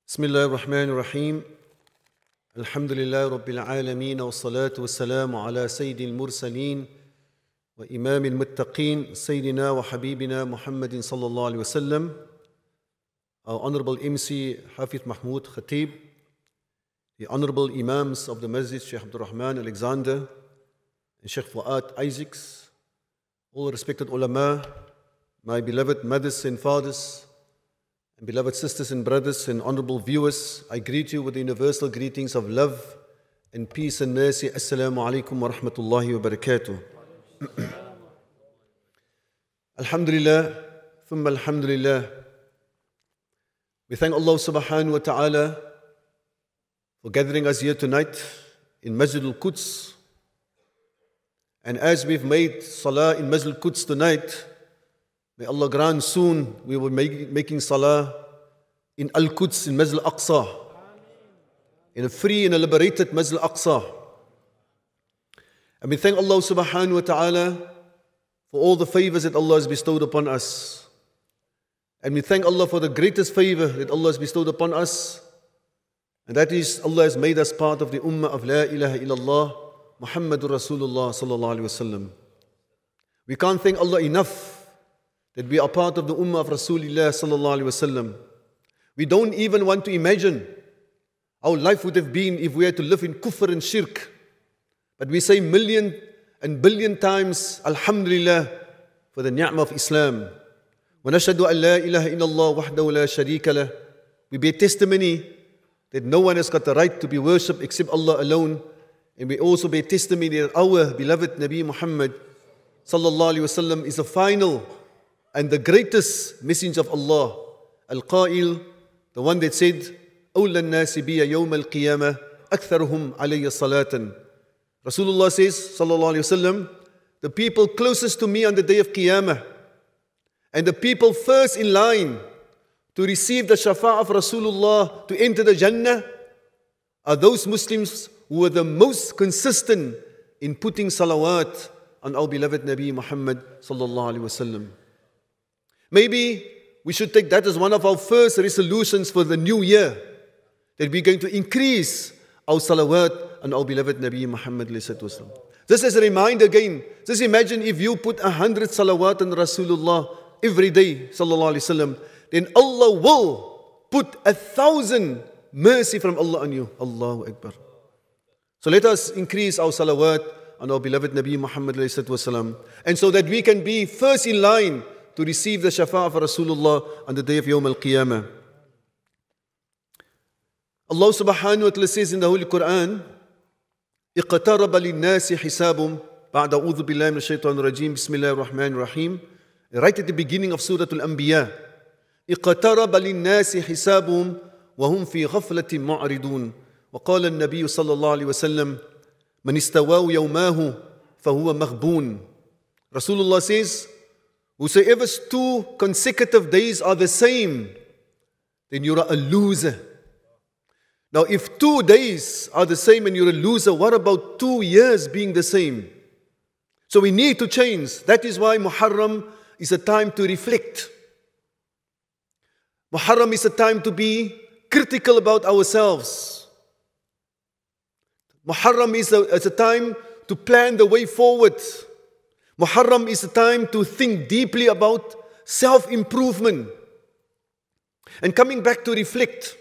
بسم الله الرحمن الرحيم الحمد لله رب العالمين والصلاة والسلام على سيد المرسلين وإمام المتقين سيدنا وحبيبنا محمد صلى الله عليه وسلم. Our Honorable MC Hafiz Mahmoud Khatib, the Honorable Imams of the Masjid Sheikh Abdul Rahman Alexander and Sheikh Fuad Isaacs, all respected ulama, my beloved mothers and fathers, and beloved sisters and brothers and honorable viewers, I greet you with the universal greetings of love and peace and mercy. Assalamu alaikum wa rahmatullahi wa barakatuh. Alhamdulillah, thumma alhamdulillah. We thank Allah subhanahu wa ta'ala for gathering us here tonight in Masjid al-Quds. And as we've made salah in Masjid al-Quds tonight, may Allah grant soon we will be making salah in Al-Quds, in Masjid al-Aqsa, in a free and a liberated Masjid al-Aqsa. And we thank Allah subhanahu wa ta'ala for all the favors that Allah has bestowed upon us. And we thank Allah for the greatest favor that Allah has bestowed upon us. And that is, Allah has made us part of the ummah of La ilaha illallah, Muhammadur Rasulullah sallallahu alayhi wa sallam. We can't thank Allah enough that we are part of the ummah of Rasulullah sallallahu alayhi wa sallam. We don't even want to imagine how life would have been if we had to live in kufr and shirk. But we say million and billion times, Alhamdulillah, for the ni'mah of Islam. وَنَشْهَدُ أَنْ لَا إِلَهَ إِلَّا اللَّهُ وَحْدَهُ لَا شَرِيكَ لَهُ. We bear testimony that no one has got the right to be worshipped except Allah alone. And we also bear testimony that our beloved Nabi Muhammad sallallahu alayhi wa sallam is the final and the greatest messenger of Allah. Al-Qa'il, the one that said, أَوْلَى النَّاسِ بِيَ يَوْمَ الْقِيَامَةِ أَكْثَرُهُمْ عَلَيَّ صَلَاةً. Rasulullah says, sallallahu alayhi wa sallam, the people closest to me on the day of Qiyamah, and the people first in line to receive the shafa'ah of Rasulullah to enter the Jannah are those Muslims who are the most consistent in putting salawat on our beloved Nabi Muhammad sallallahu alaihi wasallam. Maybe we should take that as one of our first resolutions for the new year, that we're going to increase our salawat on our beloved Nabi Muhammad sallallahu alaihi wasallam. Just as a reminder again, just imagine if you put 100 salawat on Rasulullah every day, sallallahu alaihi wasallam, then Allah will put 1,000 mercy from Allah on you. Allahu Akbar. So let us increase our salawat on our beloved Nabi Muhammad sallallahu alaihi wasallam, and so that we can be first in line to receive the shafa'ah of Rasulullah on the day of Yawm al-Qiyamah. Allah subhanahu wa ta'ala says in the Holy Quran, اقترب للناس حسابهم بعد أعوذ بالله من الشيطان الرجيم بسم الله الرحمن الرحيم. Right at the beginning of Surah Al-Anbiya, اقترب للناس حسابهم وهم في غفلة معرضون وقال النبي صلى الله عليه وسلم من استواه يوماه فهو مغبون. Rasulullah says, whosoever's 2 consecutive days are the same, then you're a loser. Now if 2 days are the same and you're a loser, what about 2 years being the same? So we need to change. That is why Muharram is a time to reflect. Muharram is a time to be critical about ourselves. Muharram is a time to plan the way forward. Muharram is a time to think deeply about self-improvement. And coming back to reflect,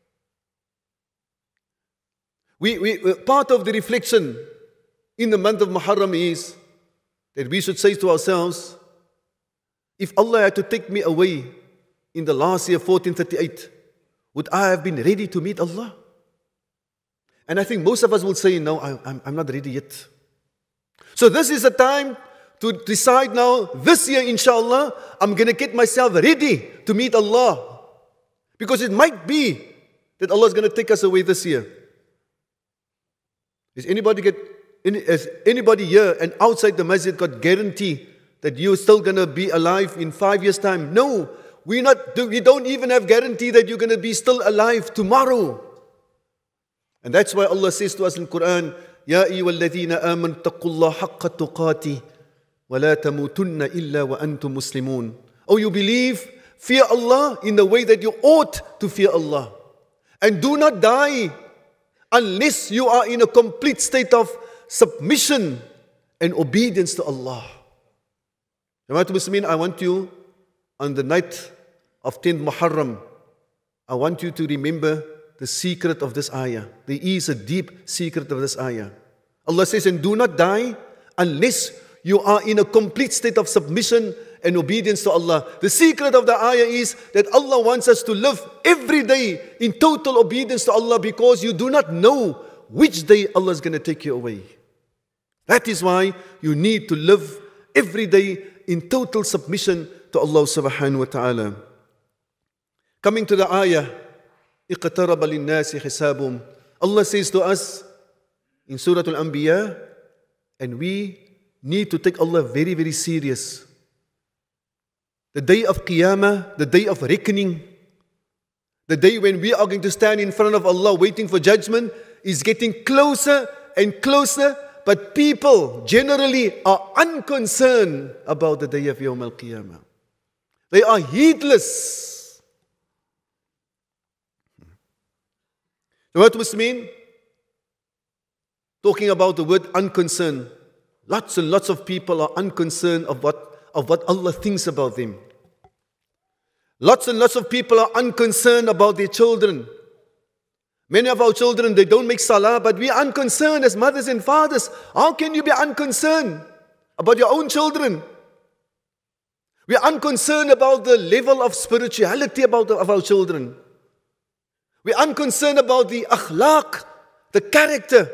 part of the reflection in the month of Muharram is that we should say to ourselves, if Allah had to take me away in the last year, 1438, would I have been ready to meet Allah? And I think most of us will say, no, I'm not ready yet. So this is a time to decide now, this year, inshallah, I'm going to get myself ready to meet Allah. Because it might be that Allah is going to take us away this year. Has anybody here and outside the masjid got guarantee that you're still going to be alive in 5 years' time? No, we don't even have guarantee that you're going to be still alive tomorrow. And that's why Allah says to us in Quran, Ya ayyuhalladhina amanu taqullaha haqqa tuqati wa la tamutunna illa wa antum muslimun. Oh, you believe, fear Allah in the way that you ought to fear Allah. And do not die unless you are in a complete state of submission and obedience to Allah. Jama'at Muslimin, I want you, on the night of 10th Muharram, I want you to remember the secret of this ayah. There is a deep secret of this ayah. Allah says, and do not die unless you are in a complete state of submission and obedience to Allah. The secret of the ayah is that Allah wants us to live every day in total obedience to Allah, because you do not know which day Allah is going to take you away. That is why you need to live every day in total submission to Allah subhanahu wa ta'ala. Coming to the ayah, اقترب للناس حسابهم. Allah says to us in Surah Al-Anbiya, and we need to take Allah very, very serious. The day of Qiyamah, the day of reckoning, the day when we are going to stand in front of Allah waiting for judgment, is getting closer and closer, but people generally are unconcerned about the day of Yawm al-Qiyamah. They are heedless. So what does mean? Talking about the word unconcerned. Lots and lots of people are unconcerned of what Allah thinks about them. Lots and lots of people are unconcerned about their children. Many of our children, they don't make salah, but we are unconcerned as mothers and fathers. How can you be unconcerned about your own children? We are unconcerned about the level of spirituality of our children. We are unconcerned about the akhlaq, the character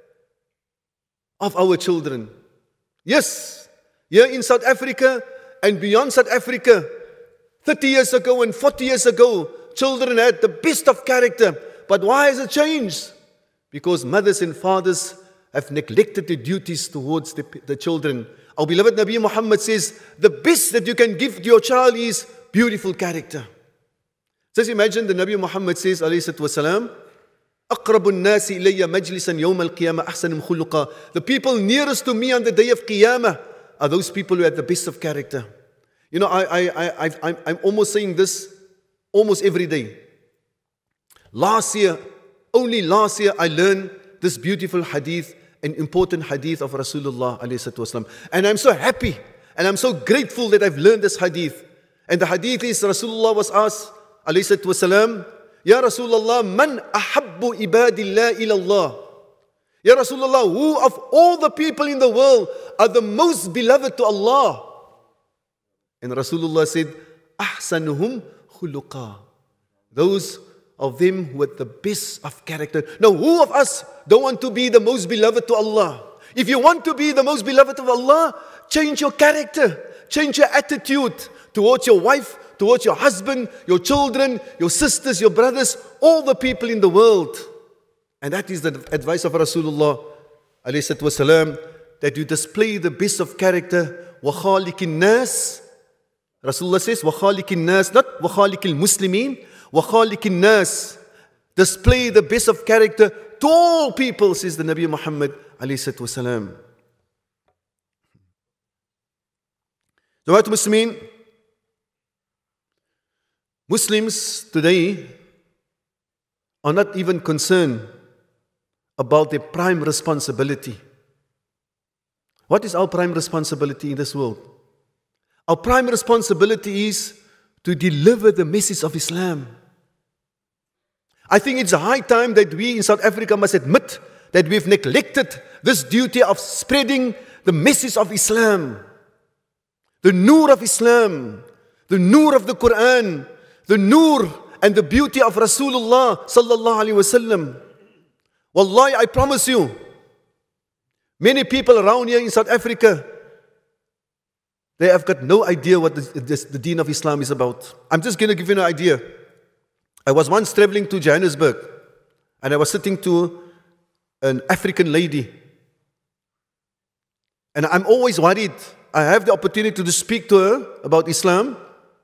of our children. Yes, here in South Africa and beyond South Africa, 30 years ago and 40 years ago, children had the best of character. But why has it changed? Because mothers and fathers have neglected their duties towards the children. Our beloved Nabi Muhammad says, the best that you can give to your child is beautiful character. Just imagine the Nabi Muhammad says, alayhi salatu wasalam, أقرب الناس إلي مجلسا يوم القيامة أحسنهم خلقا. The people nearest to me on the day of Qiyamah are those people who have the best of character. You know, I'm almost saying this almost every day. Only last year, I learned this beautiful hadith, an important hadith of Rasulullah alayhi salatu wasalam. And I'm so happy and I'm so grateful that I've learned this hadith. And the hadith is, Rasulullah was asked alayhi salatu wasalam, Ya Rasulullah, man ahabbu ibadillah ilallah. Ya Rasulullah, who of all the people in the world are the most beloved to Allah? And Rasulullah said, ahsanuhum khuluqa. Those of them who had the best of character. Now, who of us don't want to be the most beloved to Allah? If you want to be the most beloved of Allah, change your character, change your attitude towards your wife, towards your husband, your children, your sisters, your brothers, all the people in the world. And that is the advice of Rasulullah alayhi salatu wasalam, that you display the best of character. وَخَالِكِ النَّاسِ. Rasulullah says, وَخَالِكِ النَّاسِ, not وَخَالِكِ الْمُسْلِمِينَ, وَخَالِكِ النَّاسِ. Display the best of character to all people, says the Nabi Muhammad alayhi salatu wasalam. Jama'at Muslimin, Muslims today are not even concerned about their prime responsibility. What is our prime responsibility in this world? Our prime responsibility is to deliver the message of Islam. I think it's a high time that we in South Africa must admit that we've neglected this duty of spreading the message of Islam. The nur of Islam, the nur of the Quran, the nur and the beauty of Rasulullah sallallahu alaihi wasallam. Wallahi, I promise you, many people around here in South Africa, they have got no idea what the deen of Islam is about. I'm just going to give you an idea. I was once traveling to Johannesburg, and I was sitting to an African lady. And I'm always worried. I have the opportunity to speak to her about Islam.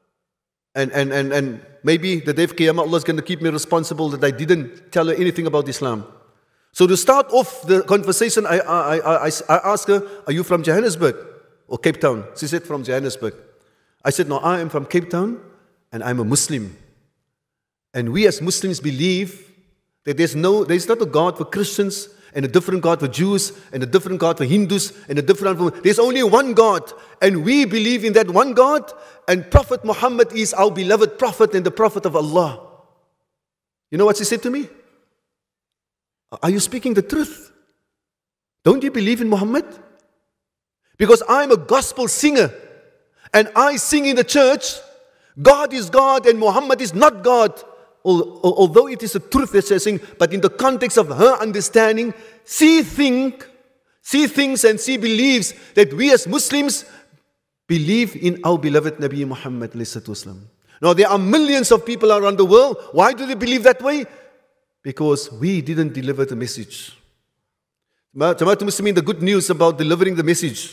And maybe the day of Qiyamah, Allah is going to keep me responsible that I didn't tell her anything about Islam. So to start off the conversation, I asked her, are you from Johannesburg or Cape Town? She said, from Johannesburg. I said, no, I am from Cape Town and I'm a Muslim. And we as Muslims believe that there is not a God for Christians and a different God for Jews and a different God for Hindus and a different God. There's only one God, and we believe in that one God, and Prophet Muhammad is our beloved Prophet and the Prophet of Allah. You know what she said to me? Are you speaking the truth? Don't you believe in Muhammad? Because I'm a gospel singer and I sing in the church, God is God and Muhammad is not God. Although it is a truth that she's saying, but in the context of her understanding, she thinks and she believes that we as Muslims believe in our beloved Nabi Muhammad. Now there are millions of people around the world. Why do they believe that way? Because we didn't deliver the message. Jamaatul Muslimin, the good news about delivering the message.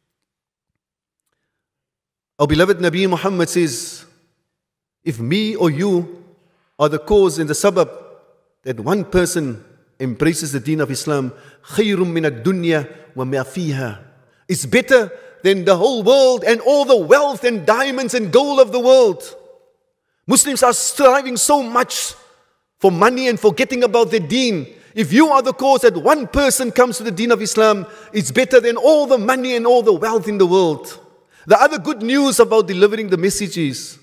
Our beloved Nabi Muhammad says, if me or you are the cause and the sabab that one person embraces the deen of Islam, khayrum min ad-dunya wa ma fiha. It's better than the whole world and all the wealth and diamonds and gold of the world. Muslims are striving so much for money and forgetting about their deen. If you are the cause that one person comes to the deen of Islam, it's better than all the money and all the wealth in the world. The other good news about delivering the message is,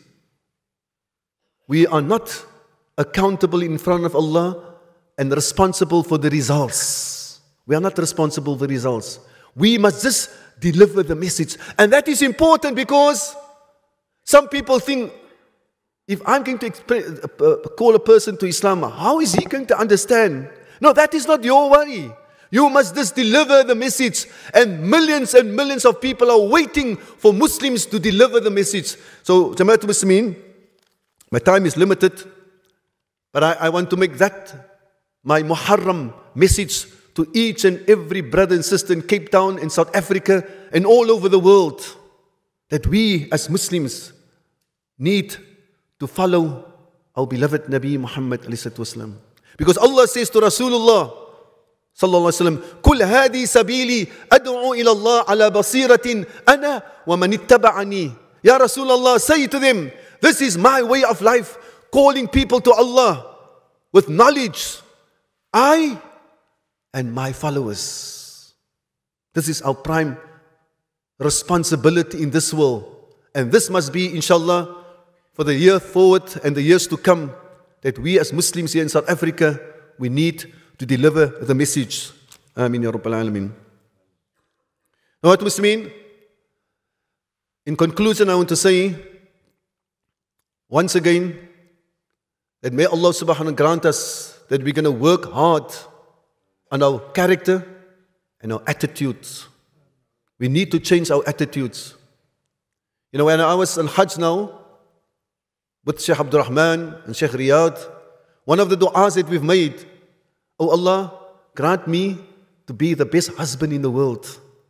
we are not accountable in front of Allah and responsible for the results. We are not responsible for the results. We must just deliver the message. And that is important because some people think, if I'm going to call a person to Islam, how is he going to understand? No, that is not your worry. You must just deliver the message. And millions of people are waiting for Muslims to deliver the message. So, Jamaatul Muslimin, my time is limited, but I want to make that my Muharram message to each and every brother and sister in Cape Town, in South Africa, and all over the world, that we as Muslims need to follow our beloved Nabi Muhammad ﷺ. Because Allah says to Rasulullah sallallahu alaihi wasallam, "Kul hadi sabili ad'u ila Allah ala basiratin ana wa man ittaba'ani." Ya Rasulullah, say to them, this is my way of life, calling people to Allah with knowledge. I and my followers. This is our prime responsibility in this world. And this must be, inshallah, for the year forward and the years to come, that we as Muslims here in South Africa, we need to deliver the message. Ameen ya Rabbal Alameen. Now, what Muslimin, in conclusion, I want to say, once again, that may Allah subhanahu wa ta'ala grant us that we're going to work hard on our character and our attitudes. We need to change our attitudes. You know, when I was on Hajj now, with Sheikh Abdul Rahman and Sheikh Riyad, one of the du'as that we've made, oh Allah, grant me to be the best husband in the world.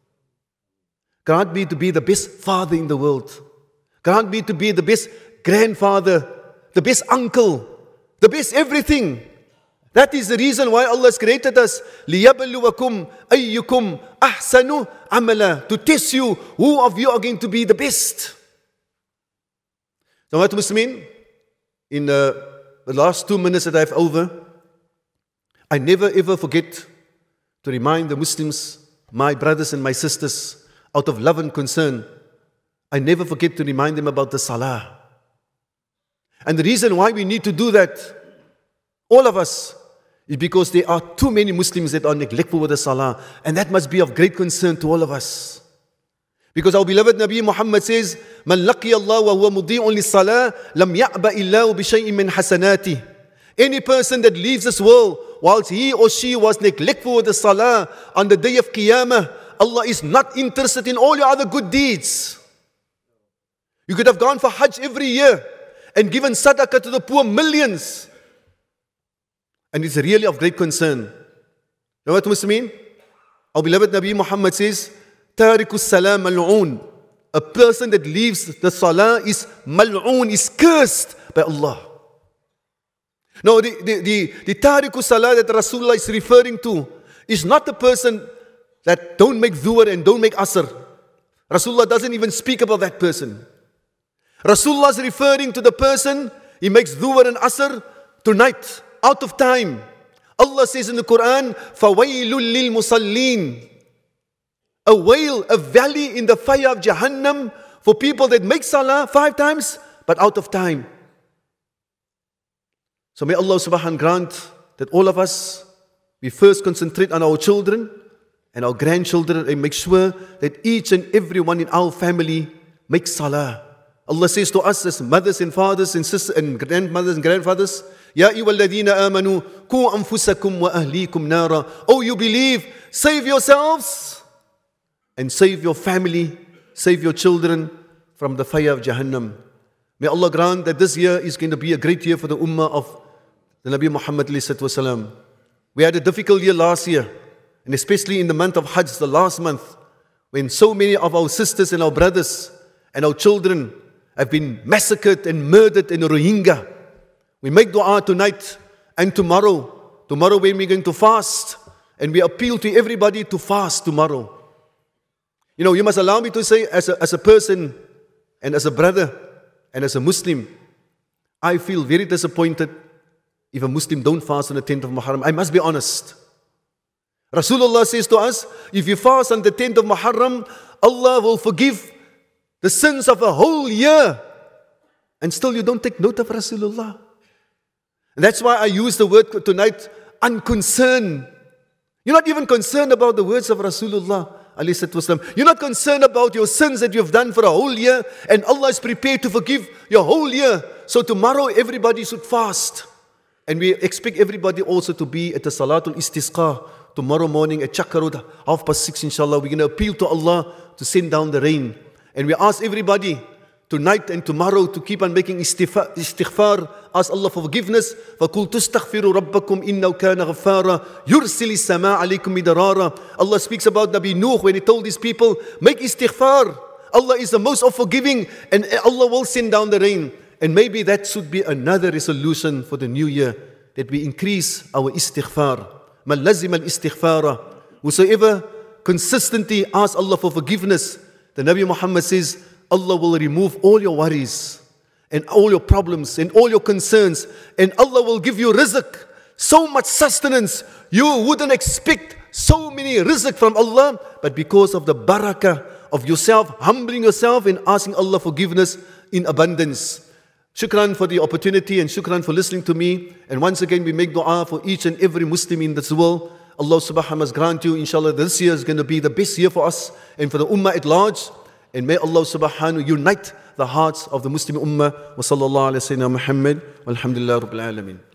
Grant me to be the best father in the world. Grant me to be the best grandfather, the best uncle, the best everything. That is the reason why Allah has created us. لِيَبْلُوَكُمْ أَيُّكُمْ أَحْسَنُ عَمَلًا. To test you, who of you are going to be the best. So, what Muslimin, in the last 2 minutes that I have over, I never ever forget to remind the Muslims, my brothers and my sisters, out of love and concern, I never forget to remind them about the salah. And the reason why we need to do that, all of us, is because there are too many Muslims that are neglectful with the salah. And that must be of great concern to all of us. Because our beloved Nabi Muhammad says, "Man laqiya Allah wa huwa mudi'un lis-salah, lam ya'ba illahu bi shay'in min hasanati." Any person that leaves this world whilst he or she was neglectful with the salah on the day of Qiyamah, Allah is not interested in all your other good deeds. You could have gone for Hajj every year and given sadaqah to the poor, millions. And it's really of great concern. You know what Muslimin? Our beloved Nabi Muhammad says, "Tariqus salam mal'oon." A person that leaves the salah is mal'oon, is cursed by Allah. Now, the tariqus salah that Rasulullah is referring to is not the person that don't make dhuhr and don't make asr. Rasulullah doesn't even speak about that person. Rasulullah is referring to the person, he makes dhuhr and asr tonight, out of time. Allah says in the Quran, فَوَيْلٌ لِلْمُصَلِّينَ. A whale, a valley in the fire of Jahannam for people that make salah 5 times, but out of time. So may Allah subhanahu grant that all of us, we first concentrate on our children and our grandchildren and make sure that each and every one in our family makes salah. Allah says to us as mothers and fathers and sisters and grandmothers and grandfathers, Ya ayyuhalladhina amanu, qu anfusakum wa ahlikum nara. Oh, you believe, save yourselves and save your family, save your children from the fire of Jahannam. May Allah grant that this year is going to be a great year for the ummah of the Nabi Muhammad ﷺ. We had a difficult year last year, and especially in the month of Hajj, the last month, when so many of our sisters and our brothers and our children have been massacred and murdered in Rohingya. We make dua tonight and tomorrow when we're going to fast, and we appeal to everybody to fast tomorrow. You know, you must allow me to say, as a person and as a brother and as a Muslim, I feel very disappointed if a Muslim don't fast on the 10th of Muharram. I must be honest. Rasulullah says to us, if you fast on the 10th of Muharram, Allah will forgive the sins of a whole year. And still you don't take note of Rasulullah. And that's why I use the word tonight, unconcerned. You're not even concerned about the words of Rasulullah. You're not concerned about your sins that you've done for a whole year, and Allah is prepared to forgive your whole year. So tomorrow everybody should fast. And we expect everybody also to be at the Salatul Istisqa tomorrow morning at Chakarud, 6:30, inshallah. We're going to appeal to Allah to send down the rain. And we ask everybody tonight and tomorrow to keep on making istighfar, ask Allah for forgiveness. فَقُلْ تُسْتَغْفِرُوا رَبَّكُمْ إِنَّهُ كَانَ غَفَّارًا يُرْسِلِ السَّمَاءَ عَلَيْكُمْ مِدْرَارًا. Allah speaks about Nabi Nuh when he told his people, make istighfar. Allah is the most of forgiving, and Allah will send down the rain. And maybe that should be another resolution for the new year, that we increase our istighfar. مَنْ لَزِمَ الْإِسْتِغْفَارَ. Whosoever consistently asks Allah for forgiveness, the Nabi Muhammad says, Allah will remove all your worries and all your problems and all your concerns, and Allah will give you rizq, so much sustenance. You wouldn't expect so many rizq from Allah, but because of the barakah of yourself, humbling yourself and asking Allah forgiveness in abundance. Shukran for the opportunity and shukran for listening to me. And once again, we make dua for each and every Muslim in this world. Allah subhanahu must grant you, inshallah, this year is going to be the best year for us and for the ummah at large. And may Allah subhanahu unite the hearts of the Muslim ummah. Wa sallallahu alayhi wa sallam Muhammad. Walhamdulillah Rabbil Alameen.